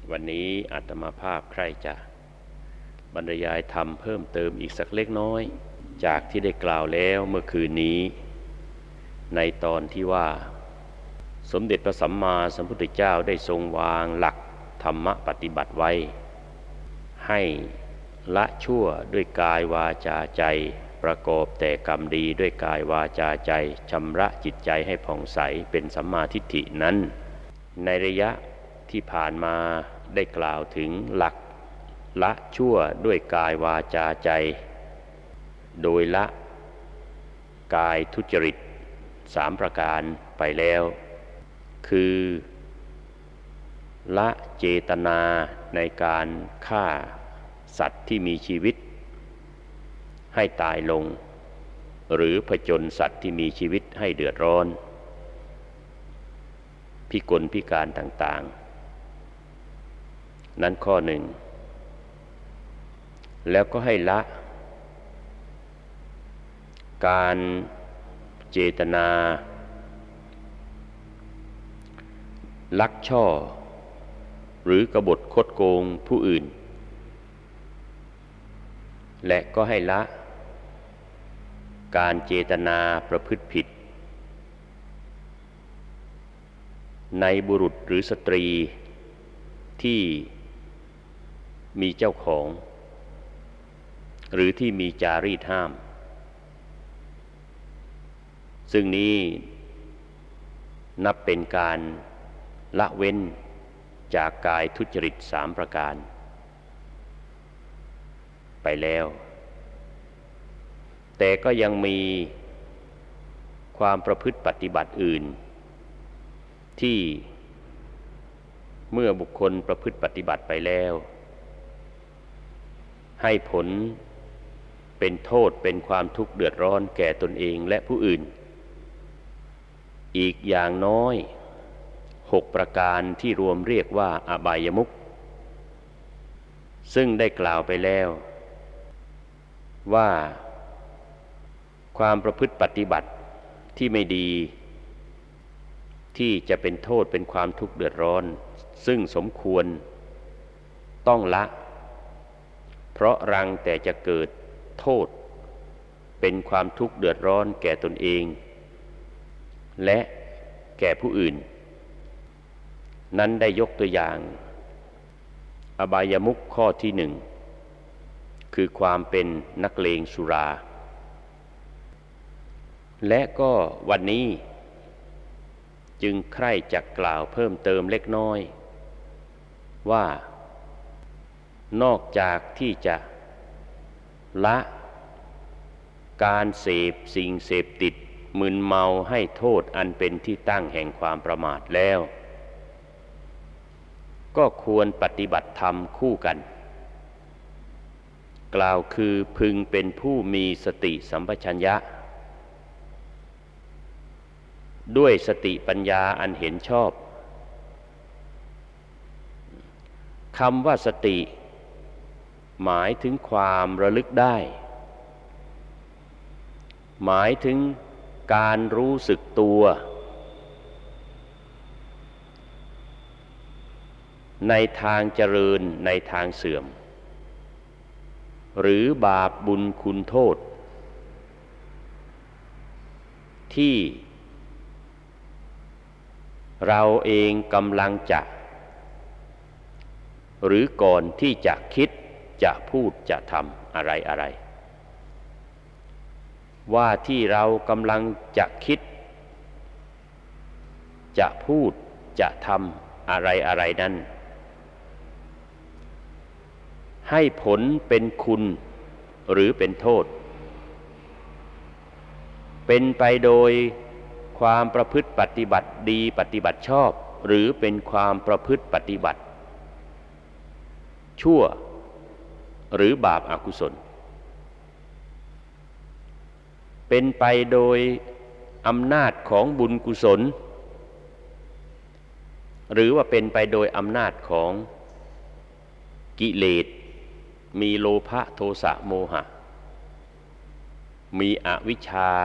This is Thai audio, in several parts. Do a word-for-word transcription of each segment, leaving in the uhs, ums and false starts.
วันนี้อาตมาภาพใคร่จะบรรยายธรรมเพิ่มเติมอีกสักเล็กน้อยจากที่ได้กล่าวแล้วเมื่อคืนนี้ในตอนที่ว่าสมเด็จพระสัมมาสัมพุทธเจ้าได้ทรงวางหลักธรรมปฏิบัติไว้ให้ละชั่วด้วยกายวาจาใจประกอบแต่กรรมดีด้วยกายวาจาใจชำระจิตใจให้ผ่องใสเป็นสัมมาทิฏฐินั้นในระยะที่ผ่านมาได้กล่าวถึงหลักละชั่วด้วยกายวาจาใจโดยละกายทุจริตสามประการไปแล้วคือละเจตนาในการฆ่าสัตว์ที่มีชีวิตให้ตายลงหรือผจญสัตว์ที่มีชีวิตให้เดือดร้อนพิกลพิการต่างๆนั้นข้อหนึ่งแล้วก็ให้ละการเจตนาลักช่อหรือกบฏคดโกงผู้อื่นและก็ให้ละการเจตนาประพฤติผิดในบุรุษหรือสตรีที่มีเจ้าของหรือที่มีจารีตห้ามซึ่งนี้นับเป็นการละเว้นจากกายทุจริตสามประการไปแล้วแต่ก็ยังมีความประพฤติปฏิบัติอื่นที่เมื่อบุคคลประพฤติปฏิบัติไปแล้วให้ผลเป็นโทษเป็นความทุกข์เดือดร้อนแก่ตนเองและผู้อื่นอีกอย่างน้อยหกประการที่รวมเรียกว่าอบายมุขซึ่งได้กล่าวไปแล้วว่าความประพฤติปฏิบัติที่ไม่ดีที่จะเป็นโทษเป็นความทุกข์เดือดร้อนซึ่งสมควรต้องละเพราะรังแต่จะเกิดโทษเป็นความทุกข์เดือดร้อนแก่ตนเองและแก่ผู้อื่นนั้นได้ยกตัวอย่างอบายมุขข้อที่หนึ่งคือความเป็นนักเลงสุราและก็วันนี้จึงใคร่จะกล่าวเพิ่มเติมเล็กน้อยว่านอกจากที่จะละการเสพสิ่งเสพติดมึนเมาให้โทษอันเป็นที่ตั้งแห่งความประมาทแล้วก็ควรปฏิบัติธรรมคู่กันกล่าวคือพึงเป็นผู้มีสติสัมปชัญญะด้วยสติปัญญาอันเห็นชอบคำว่าสติหมายถึงความระลึกได้หมายถึงการรู้สึกตัวในทางเจริญในทางเสื่อมหรือบาปบุญคุณโทษที่เราเองกำลังจะหรือก่อนที่จะคิดจะพูดจะทำอะไรอะไรว่าที่เรากำลังจะคิดจะพูดจะทำอะไรอะไรนั้นให้ผลเป็นคุณหรือเป็นโทษเป็นไปโดยความประพฤติปฏิบัติดีปฏิบัติชอบหรือเป็นความประพฤติปฏิบัติชั่วหรือบาปอกุศลเป็นไปโดยอำนาจของบุญกุศลหรือว่าเป็นไปโดยอำนาจของกิเลสมีโลภะโทสะโมหะมีอวิชชา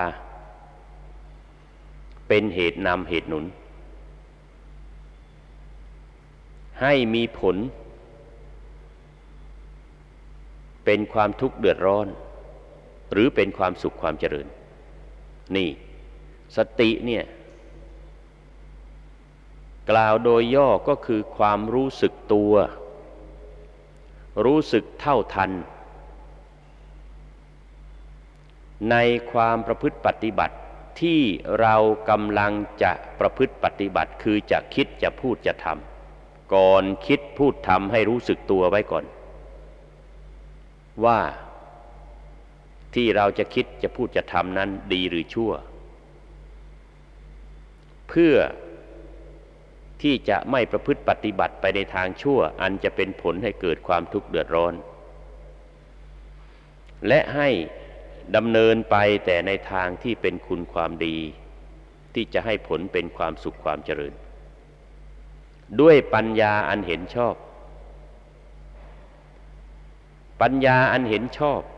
เป็นเหตุนำเหตุหนุนให้มีผลเป็นความทุกข์เดือดร้อนหรือเป็นความสุขความเจริญนี่สติเนี่ยกล่าวโดยย่อก็คือความรู้สึกตัวรู้สึกเท่าทันในความประพฤติปฏิบัติที่เรากำลังจะประพฤติปฏิบัติคือจะคิดจะพูดจะทำก่อนคิดพูดทำให้รู้สึกตัวไว้ก่อนว่าที่เราจะคิดจะพูดจะทำนั้นดีหรือชั่วเพื่อที่จะไม่ประพฤติปฏิบัติไปในทางชั่วอันจะเป็นผลให้เกิดความทุกข์เดือดร้อนและให้ดำเนินไปแต่ในทางที่เป็นคุณความดีที่จะให้ผลเป็นความสุขความเจริญด้วยปัญญาอันเห็นชอบปัญญาอันเห็นชอบ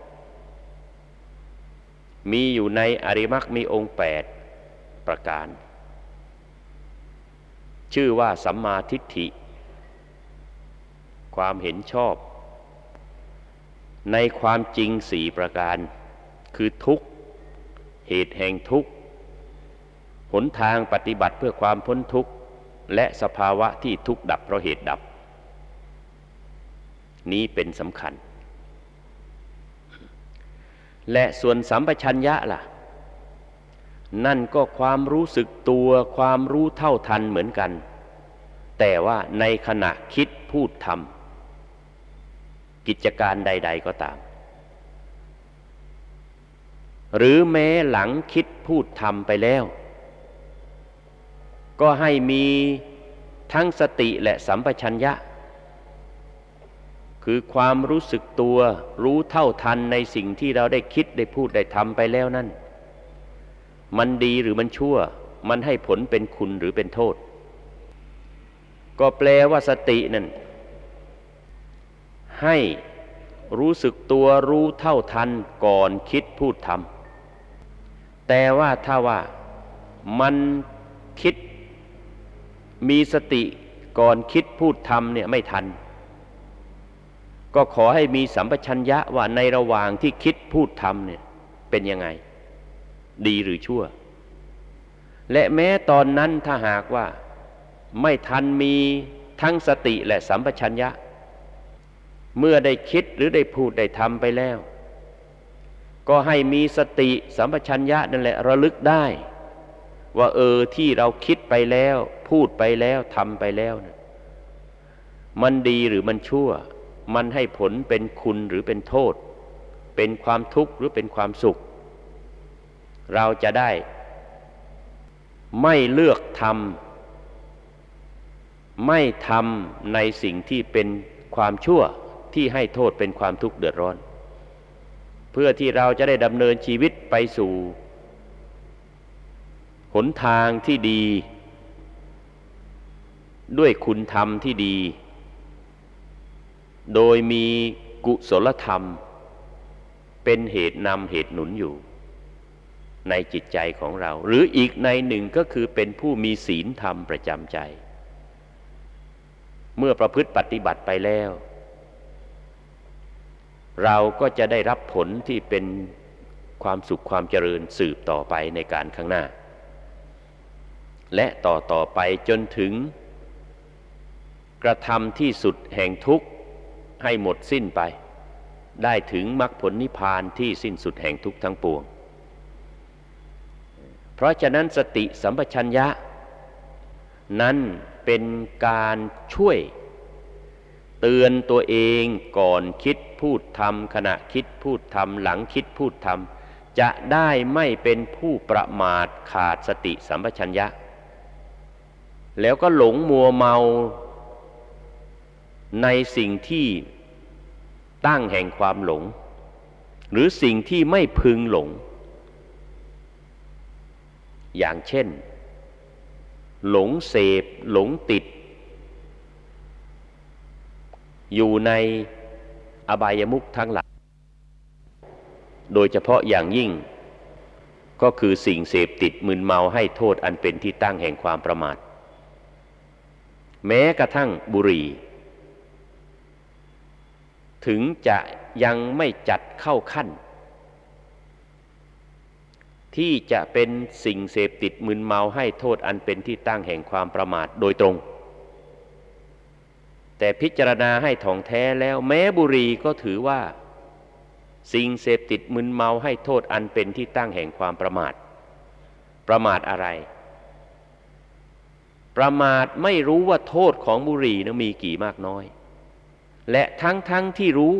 มีอยู่ในอริยมรรคมีองค์แปดประการชื่อว่าสัมมาทิฏฐิความเห็นชอบในความจริงสี่ประการคือทุกข์เหตุแห่งทุกข์หนทางปฏิบัติเพื่อความพ้นทุกข์และสภาวะที่ทุกข์ดับเพราะเหตุดับนี้เป็นสำคัญและส่วนสัมปชัญญะล่ะนั่นก็ความรู้สึกตัวความรู้เท่าทันเหมือนกันแต่ว่าในขณะคิดพูดทำกิจการใดๆก็ตามหรือแม้หลังคิดพูดทำไปแล้วก็ให้มีทั้งสติและสัมปชัญญะคือความรู้สึกตัวรู้เท่าทันในสิ่งที่เราได้คิดได้พูดได้ทำไปแล้วนั่นมันดีหรือมันชั่วมันให้ผลเป็นคุณหรือเป็นโทษก็แปลว่าสตินั่นให้รู้สึกตัวรู้เท่าทันก่อนคิดพูดทำแต่ว่าถ้าว่ามันคิดมีสติก่อนคิดพูดทำเนี่ยไม่ทันก็ขอให้มีสัมปชัญญะว่าในระหว่างที่คิดพูดทำเนี่ยเป็นยังไงดีหรือชั่วและแม้ตอนนั้นถ้าหากว่าไม่ทันมีทั้งสติและสัมปชัญญะเมื่อได้คิดหรือได้พูดได้ทำไปแล้วก็ให้มีสติสัมปชัญญะนั่นแหละระลึกได้ว่าเออที่เราคิดไปแล้วพูดไปแล้วทำไปแล้วนะมันดีหรือมันชั่วมันให้ผลเป็นคุณหรือเป็นโทษเป็นความทุกข์หรือเป็นความสุขเราจะได้ไม่เลือกทำไม่ทำในสิ่งที่เป็นความชั่วที่ให้โทษเป็นความทุกข์เดือดร้อนเพื่อที่เราจะได้ดำเนินชีวิตไปสู่หนทางที่ดีด้วยคุณธรรมที่ดีโดยมีกุศลธรรมเป็นเหตุนำเหตุหนุนอยู่ในจิตใจของเราหรืออีกในหนึ่งก็คือเป็นผู้มีศีลธรรมประจำใจเมื่อประพฤติปฏิบัติไปแล้วเราก็จะได้รับผลที่เป็นความสุขความเจริญสืบต่อไปในการข้างหน้าและต่อต่อไปจนถึงกระทำที่สุดแห่งทุกข์ให้หมดสิ้นไปได้ถึงมรรคผลนิพพานที่สิ้นสุดแห่งทุกข์ทั้งปวงเพราะฉะนั้นสติสัมปชัญญะนั้นเป็นการช่วยเตือนตัวเองก่อนคิดพูดทำขณะคิดพูดทำหลังคิดพูดทำจะได้ไม่เป็นผู้ประมาทขาดสติสัมปชัญญะแล้วก็หลงมัวเมาในสิ่งที่ตั้งแห่งความหลงหรือสิ่งที่ไม่พึงหลงอย่างเช่นหลงเสพหลงติดอยู่ในอบายมุขทั้งหลายโดยเฉพาะอย่างยิ่งก็คือสิ่งเสพติดมึนเมาให้โทษอันเป็นที่ตั้งแห่งความประมาทแม้กระทั่งบุหรี่ถึงจะยังไม่จัดเข้าขั้นที่จะเป็นสิ่งเสพติดมึนเมาให้โทษอันเป็นที่ตั้งแห่งความประมาทโดยตรงแต่พิจารณาให้ถ่องแท้แล้วแม้บุหรี่ก็ถือว่าสิ่งเสพติดมึนเมาให้โทษอันเป็นที่ตั้งแห่งความประมาทประมาทอะไรประมาทไม่รู้ว่าโทษของบุหรี่นั้นมีกี่มากน้อยและทั้งๆ ท, ที่รู้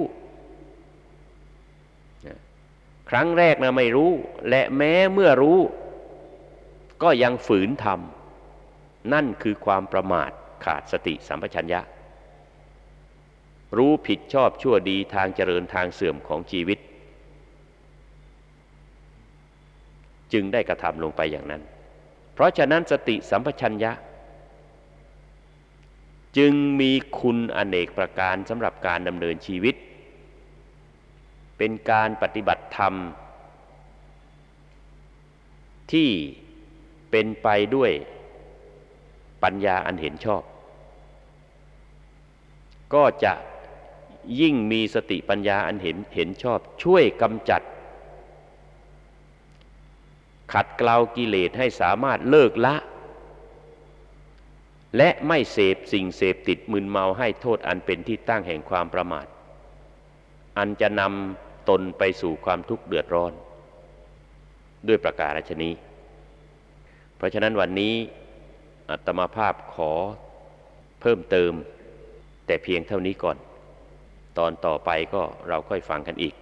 ครั้งแรกนะไม่รู้และแม้เมื่อรู้ก็ยังฝืนทำนั่นคือความประมาทขาดสติสัมปชัญญะรู้ผิดชอบชั่วดีทางเจริญทางเสื่อมของชีวิตจึงได้กระทำลงไปอย่างนั้นเพราะฉะนั้นสติสัมปชัญญะจึงมีคุณอเนกประการสำหรับการดำเนินชีวิตเป็นการปฏิบัติธรรมที่เป็นไปด้วยปัญญาอันเห็นชอบก็จะยิ่งมีสติปัญญาอันเห็นเห็นชอบช่วยกำจัดขัดเกลากิเลสให้สามารถเลิกละและไม่เสพสิ่งเสพติดมึนเมาให้โทษอันเป็นที่ตั้งแห่งความประมาทอันจะนำตนไปสู่ความทุกข์เดือดร้อนด้วยประการฉะนี้เพราะฉะนั้นวันนี้อาตมาภาพขอเพิ่มเติมแต่เพียงเท่านี้ก่อนตอนต่อไปก็เราค่อยฟังกันอีก